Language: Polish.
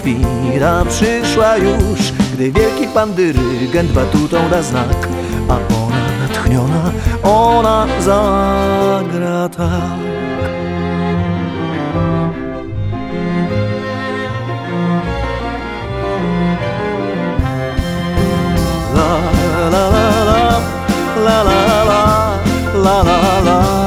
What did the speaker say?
chwila przyszła już, gdy wielki pan dyrygent batutą da znak, a ona natchniona, ona zagra tak. La la la la la la la la la la.